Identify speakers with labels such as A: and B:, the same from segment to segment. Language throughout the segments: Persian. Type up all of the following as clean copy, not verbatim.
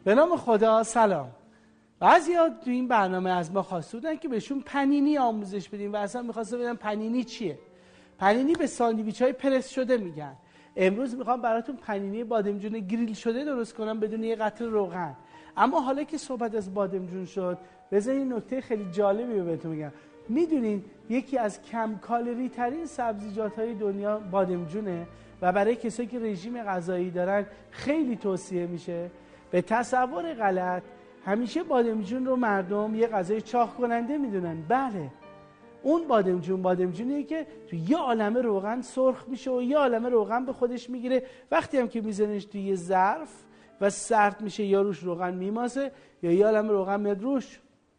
A: به نام خدا. سلام. بعضیا تو این برنامه از ما خواسته بودن که بهشون پنینی آموزش بدیم و اصلا می‌خواستم ببینم پنینی چیه. پنینی به ساندویچ‌های پرس شده میگن. امروز میخوام براتون پنینی بادمجون گریل شده درست کنم بدون یه قطره روغن. اما حالا که صحبت از بادمجون شد، بذارید این نکته خیلی جالبی رو بهتون میگم. میدونین یکی از کم کالری ترین سبزیجات‌های دنیا بادمجونه و برای کسایی که رژیم غذایی دارن خیلی توصیه میشه. به تصور غلط همیشه بادمجون رو مردم یه غذای چاق کننده میدونن. بله، اون بادمجونیه که تو یه عالمه روغن سرخ میشه و یه عالمه روغن به خودش میگیره. وقتی هم که میزنش توی یه ظرف و سرد میشه یا روش روغن میماسه یا یه عالمه روغن میاد روش.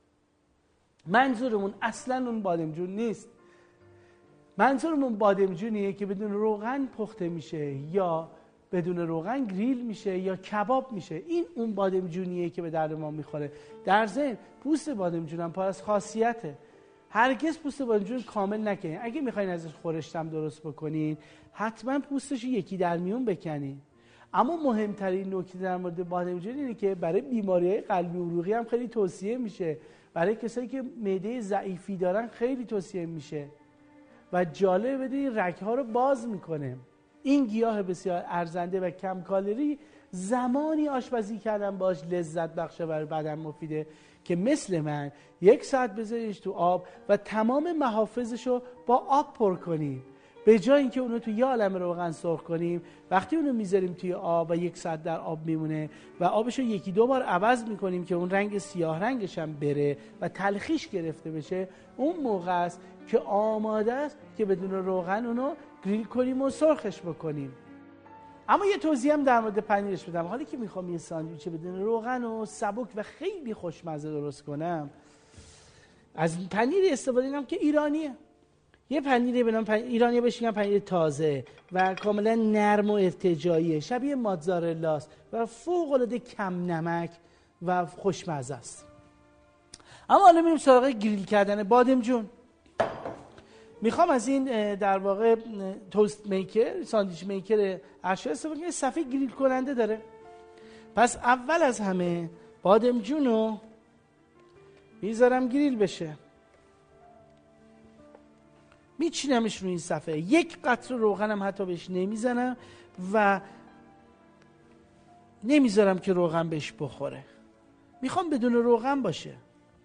A: منظورمون اصلا اون بادمجون نیست. منظورمون بادمجونیه که بدون روغن پخته میشه یا بدون روغن گریل میشه یا کباب میشه. این اون بادمجونیه که به درد ما میخوره. در ضمن پوست بادمجون هم پر از خاصیته. هرگز پوست بادمجون کامل نکنین. اگه میخواین ازش خورشتم درست بکنین حتما پوستش یکی در میون بکنین. اما مهمترین نکته در مورد بادمجون اینه که برای بیماریهای قلبی و عروقی هم خیلی توصیه میشه. برای کسایی که معده ضعیفی دارن خیلی توصیه میشه و جالب بدین رگ‌ها رو باز میکنه. این گیاه بسیار ارزنده و کم کالری زمانی آشپزی کردن باش لذت بخشه و بدن مفیده که مثل من 1 ساعت بذاریش تو آب و تمام محافظش رو با آب پر کنیم. به جای اینکه اونو تو یه عالمه روغن سرخ کنیم، وقتی اونو میذاریم توی آب و 1 ساعت در آب میمونه و آبش رو 1-2 بار عوض میکنیم که اون رنگ سیاه رنگش هم بره و تلخیش گرفته بشه، اون موقع است که آماده است که بدون روغن اونو گریل کنیم و سرخش بکنیم. اما یه توضیح هم در مورد پنیرش بدم. حالا که میخوام یه ساندویچ بدون روغن و سبک و خیلی خوشمزه درست کنم، از پنیر استفاده کنم که ایرانیه. یه پنیری به نام ایرانی بهش میگن پنیر تازه و کاملا نرم و ارتجاعیه، شبیه ماتزارلاست و فوق العاده کم نمک و خوشمزه است. اما حالا میریم سراغ گریل کردن بادمجون. میخوام از این در واقع توست میکر، ساندویچ میکر اشیا استفاده کنم. صفحه گریل کننده داره. پس اول از همه بادمجون رو میذارم گریل بشه. میچینمش رو این صفحه. 1 قطره روغنم حتی بهش نمیزنم و نمیذارم که روغن بهش بخوره. میخوام بدون روغن باشه.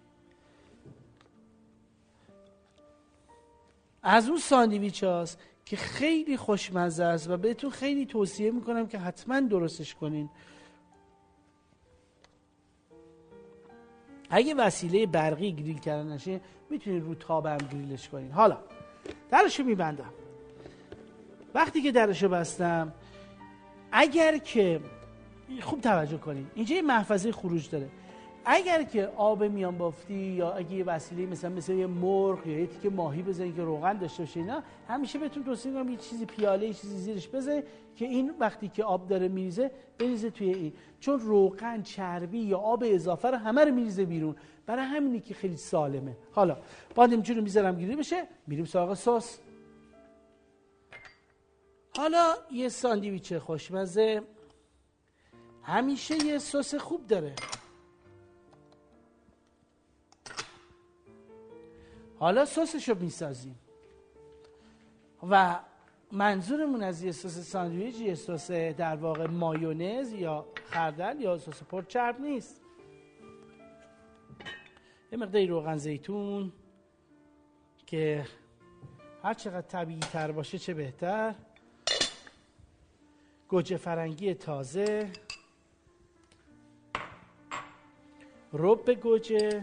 A: از اون ساندویچ هاست که خیلی خوشمزه است و بهتون خیلی توصیه میکنم که حتما درستش کنین. اگه وسیله برقی گریل کردن نشه میتونید رو تاب هم گریلش کنین. حالا درشو میبندم. وقتی که درشو بستم، اگر که خوب توجه کنین اینجا یه محفظه خروج داره. اگر که آب میان بافتی یا اگه یه وسیله مثل یه مرغ یا یه تیکه ماهی بزنید که روغن داشته باشه، اینا همیشه بهتون توصیه میکنم یه چیزی پیاله، یه چیزی زیرش بذارید که این وقتی که آب داره میریزه بریزه توی این، چون روغن، چربی یا آب اضافه رو همه رو میریزه بیرون. برای همینه که خیلی سالمه. حالا بادمجون رو میذارم گریل بشه، میریم سراغ سس. حالا یه ساندویچ خوشمزه همیشه یه سس خوب داره. حالا سسشو میسازیم و منظورمون از یه سس ساندویچ یه سس در واقع مایونز یا خردل یا سس پرچرب نیست. یه مقداری روغن زیتون که هر چقدر طبیعی تر باشه چه بهتر. گوجه فرنگی تازه، رب گوجه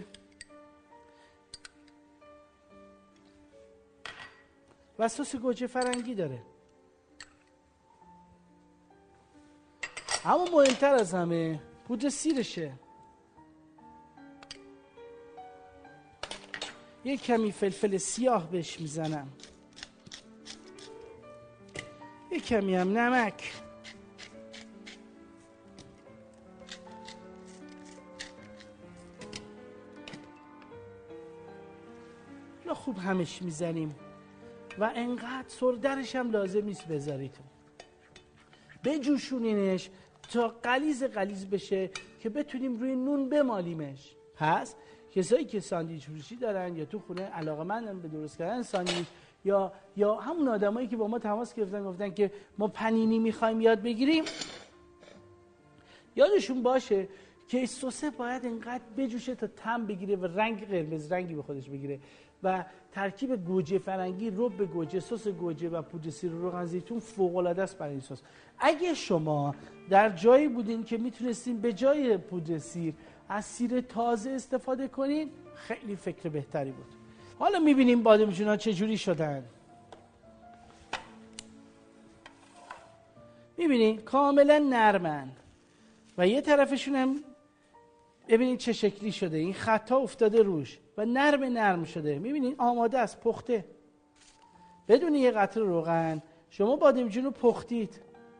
A: و سس گوجه فرنگی داره. اما مهمتر از همه پودر سیرشه. یک کمی فلفل سیاه بهش میزنم، یک کمی هم نمک، خوب همش میزنیم و انقدر سردرش هم لازم نیست بذارید. بجوشونینش تا غلیظ بشه که بتونیم روی نون بمالیمش. پس کسایی که ساندویچ فروشی دارن یا تو خونه علاقه‌مندن به درست کردن ساندویچ یا همون آدمایی که با ما تماس گرفتن گفتن که ما پنینی می‌خوایم یاد بگیریم، یادشون باشه که سسه باید انقدر بجوشه تا طعم بگیره و رنگ قرمز رنگی به خودش بگیره و ترکیب گوجه فرنگی، رب گوجه، سس گوجه و پودر سیر و روغن زیتون فوق‌العاده است برای این سس. اگه شما در جایی بودین که میتونستین به جای پودر سیر از سیر تازه استفاده کنین، خیلی فکر بهتری بود. حالا میبینیم بادمجونا چجوری شدن. میبینین کاملا نرمن و یه طرفشون هم ببینید چه شکلی شده، این خطا افتاده روش و نرم شده. میبینید آماده است، پخته. بدون یه قطره روغن شما بادمجون رو پختید.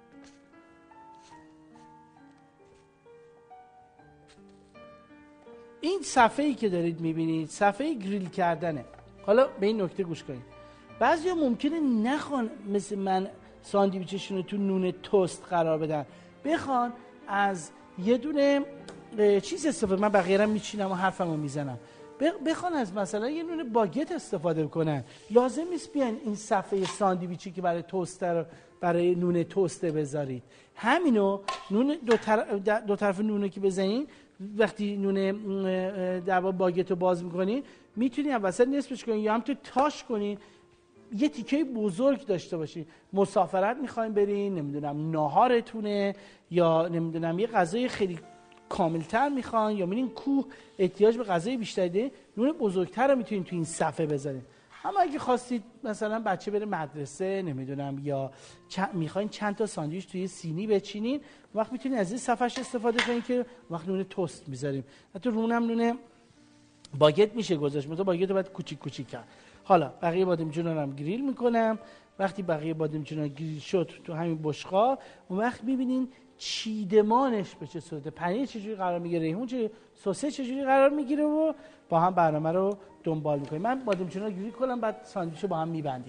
A: این صفحه‌ای که دارید میبینید صفحه گریل کردنه. حالا به این نکته گوش کنید. بعضیا ممکنه نخوان مثل من ساندویچشون رو تو نون توست قرار بدن، بخوان از یه دونه چیز استفاده، من بقیه رو میچینم و حرفمو میزنم، بخوان از مثلا یه نون باگت استفاده کنن. لازم نیست بیان این صفحه ساندویچی که برای توستر، برای نون توسته بذارید. همینو نون دو طرف نونه که بزنین، وقتی نون در واقع باگت رو باز میکنین، میتونین وسط نصفش کنین یا هم تو تاش کنین، یه تیکه بزرگ داشته باشین. مسافرت میخواین برین، نمیدونم ناهارتونه، یا نمیدونم یه غذای خیلی کاملتر میخوان، یا میرین کوه احتیاج به غذای بیشتری دارین، نون بزرگتر رو میتونین تو این صفحه بذارین. اما اگه خواستید مثلا بچه بره مدرسه، نمیدونم، یا میخواین چند تا ساندویچ توی سینی بچینین، وقت میتونین از این صفحهش استفاده کنین که وقت نون توست میذاریم. حتی رونم نون باگت میشه گذاشت، مثلا باگت رو باید کوچیک کوچیک کرد. حالا بقیه بادمجونا رو هم گریل میکنم. وقتی بقیه بادمجونا گریل شد تو همین بشقاب، اون وقت میبینین چیدمانش به چه صورته، پنیر چجوری قرار میگیره، ریحون چه، سس چجوری قرار میگیره و با هم برنامه رو دنبال میکنیم. من بادمجونا رو گریل کنم، بعد ساندویچ رو با هم میبندیم.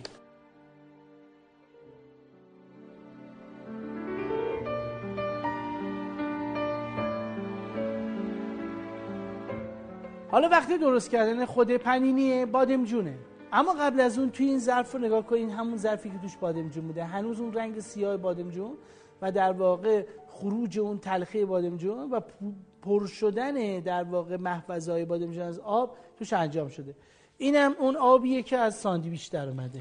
A: حالا وقتی درست کردن خود پنینی بادمجونه، اما قبل از اون توی این ظرف رو نگاه کنین، همون ظرفی که توش بادمجون بوده، هنوز اون رنگ سیاه بادمجون و در واقع خروج اون تلخی بادمجون و پر شدن در واقع محفظه‌های بادمجون از آب توش انجام شده. اینم اون آبیه که از ساندویچ در اومده.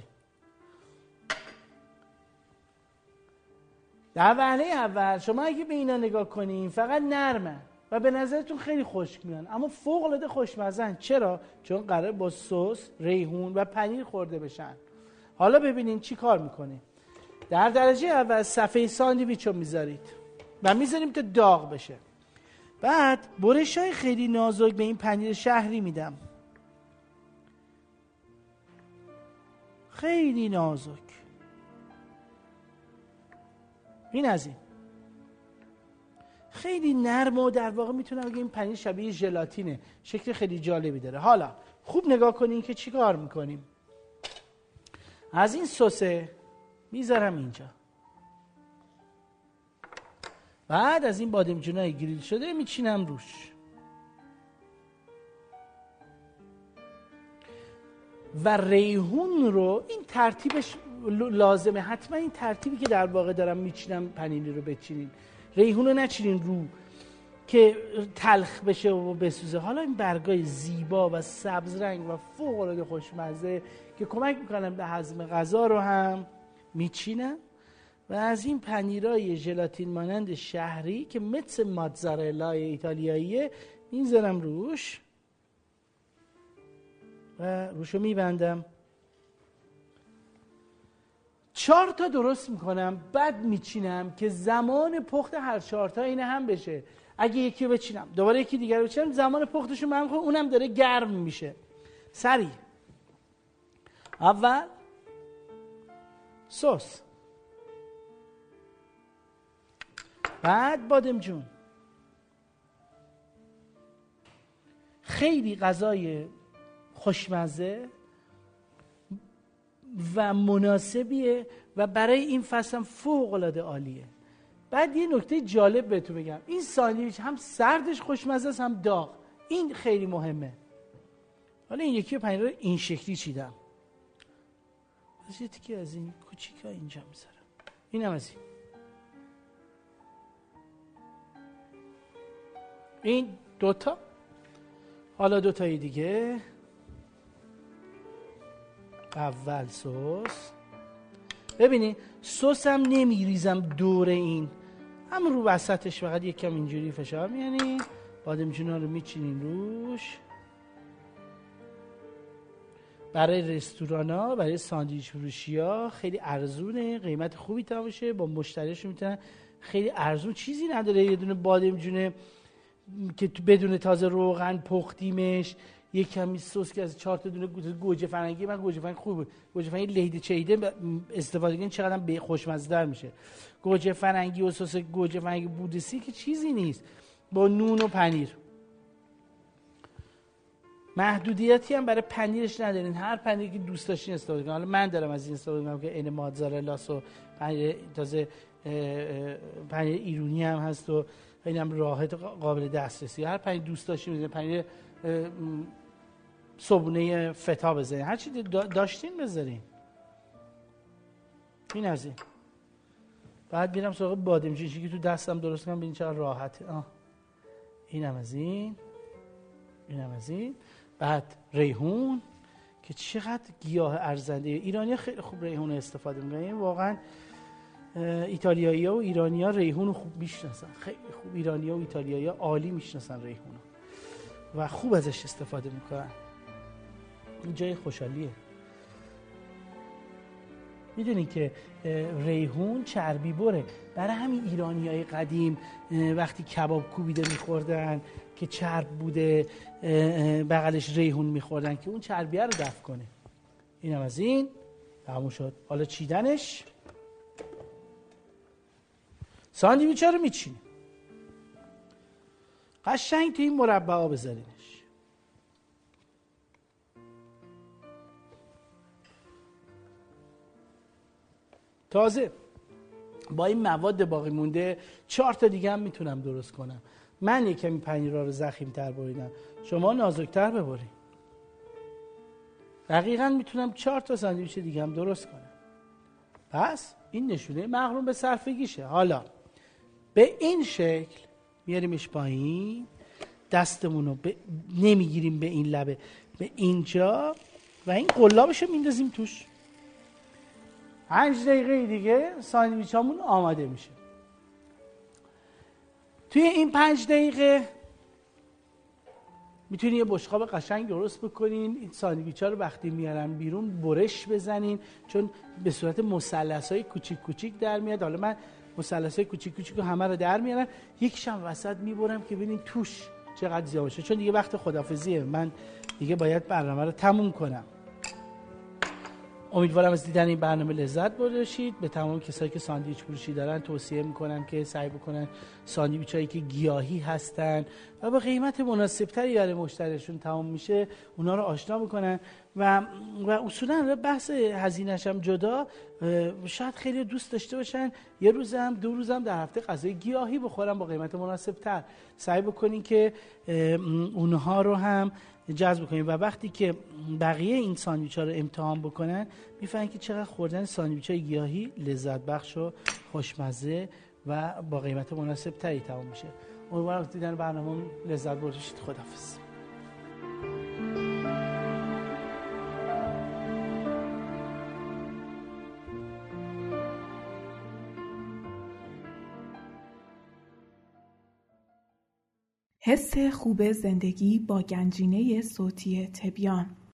A: در وهله اول شما اگه به اینا نگاه کنین فقط نرمن و به نظرتون خیلی خشک میان، اما فوق العاده خوشمزن. چرا؟ چون قراره با سس، ریحون و پنیر خورده بشن. حالا ببینین چی کار میکنه. در درجه اول صفحه ساندویچ رو میذارید و میذاریم تا داغ بشه. بعد برشای خیلی نازک به این پنیر شهری میدم، خیلی نازک. این از این خیلی نرم و در واقع میتونم بگم این پنیر شبیه ژلاتینه، شکل خیلی جالبی داره. حالا خوب نگاه کنین که چی کار میکنیم. از این سسه میذارم اینجا، بعد از این بادمجونای گریل شده میچینم روش و ریحون رو، این ترتیبش لازمه، حتما این ترتیبی که در واقع دارم میچینم پنینی رو بچینین. ریحون رو نچینین رو که تلخ بشه و بسوزه. حالا این برگای زیبا و سبز رنگ و فوق العاده خوشمزه که کمک میکنم به هضم غذا رو هم میچینم و از این پنیرای ژلاتین مانند شهری که مثل ماتزارلا ایتالیاییه میذارم روش و روشو میبندم. 4 تا درست میکنم، بعد میچینم که زمان پخت هر 4 تا اینه هم بشه. اگه یکی رو بچینم دوباره یکی دیگر رو بچینم، زمان پختشون من میخوام اونم داره گرم میشه. سریع اول سس، بعد بادمجون. خیلی غذای خوشمزه و مناسبیه و برای این فصل هم فوق العاده عالیه. بعد یه نکته جالب بهتون بگم، این ساندویچ هم سردش خوشمزه است هم داغ. این خیلی مهمه. حالا این یکی پنیر رو این شکلی چیدم، از یه تیکه از این کوچیکا اینجا میذارم، اینم از این دوتا. حالا دوتای دیگه. اول سس. ببینید سس هم نمیریزم دور این، هم رو وسطش فقط یک کم اینجوری فشار میانید. بادمجونا رو میچینین روش. برای رستورانا، برای ساندویچ فروشی‌ها خیلی ارزونه، قیمت خوبی تماشه، با مشتریشون میتونن خیلی ارزون. چیزی نداره یه دونه بادمجون که بدون تازه روغن پختیمش، یک کمی سس که از 4 تا دونه گوجه فرنگی، من گوجه فرنگی خوب بود، گوجه فرنگی لیده چیده استفاده کنین چقدر به خوشمزه‌تر میشه. گوجه فرنگی و سس گوجه فرنگی بودسی که چیزی نیست، با نون و پنیر. محدودیتی هم برای پنیرش ندارین، هر پنیری که دوست داشتین استفاده کنین. حالا من دارم از این استفاده می‌کنم که این موتزارلا و پنیر تازه پنیر ایرانی هم هست و اینم راحت قابل دسترسی. هر پنیر دوست داشتین بزنین، پنیر صبونه فتا بزنین، هر چی داشتین بذارین. این از این. بعد میرم سراغ بادمجونی که تو دستم درست کنم، ببین چقدر راحته. اینم از این، اینم از این. بعد ریحون که چقدر گیاه ارزنده. ایرانی‌ها خیلی خوب ریحون استفاده می‌کنن، واقعا ایتالیایی‌ها و ایرانی‌ها ریحون خوب میشناسن، خیلی خوب. ایرانی‌ها و ایتالیایی‌ها عالی میشناسن ریحون و خوب ازش استفاده می‌کنن. این جای خوشحالیه. میدونین که ریحون چربی بره، برای همین ایرانی‌های قدیم وقتی کباب کوبیده می‌خوردن که چرب بوده بغلش ریحون می‌خوردن که اون چربیه رو دفع کنه. اینم از این تموم شد. حالا چیدنش. ساندویچ‌ها رو میچینیم قشنگ تو این مربع‌ها بذارینش. تازه با این مواد باقی مونده 4 تا دیگه هم میتونم درست کنم. من یک کمی پنیرها رو ضخیم‌تر بریدم، شما نازک‌تر ببرید. دقیقاً میتونم 4 تا ساندویچ دیگه هم درست کنم. پس این نشونه مغروم به صرفگیشه. حالا به این شکل میاریمش پایین، دستمون رو نمیگیریم به این لبه، به اینجا و این قلابش رو میندازیم توش. 5 دقیقه دیگه ساندویچ هامون آماده میشه. توی این 5 دقیقه میتونین یه بشقاب قشنگ درست بکنین. این ساندویچ ها رو وقتی میارن بیرون برش بزنین، چون به صورت مثلث‌های کوچیک کوچیک در میاد. حالا من مثلث‌های کوچیک کوچیک رو همه رو در میارم، یکیشم وسط میبرم که ببینین توش چقدر زیاد باشه، چون دیگه وقت خداحافظیه، من دیگه باید برنامه رو تموم کنم. امیدوارم از دیدن این برنامه لذت برداشتید. به تمام کسایی که ساندویچ فروشی دارن توصیه میکنم که سعی بکنن ساندویچایی که گیاهی هستن و با قیمت مناسبتری برای مشتریشون تمام میشه اونا رو آشنا بکنن و اصولا بحث هزینه‌اش هم جدا، شاید خیلی دوست داشته باشن یه روزم 2 روزم در هفته غذای گیاهی بخورن با قیمت مناسبتر. سعی بکنین که اونها رو هم جذب کنیم و وقتی که بقیه این ساندویچ‌ها رو امتحان بکنن میفهمن که چقدر خوردن ساندویچ‌های گیاهی لذت بخش و خوشمزه و با قیمت مناسب تری تمام میشه. امیدوارم از دیدن برنامه لذت برداشتید. خداحافظ.
B: حس خوب زندگی با گنجینه صوتی تبیان.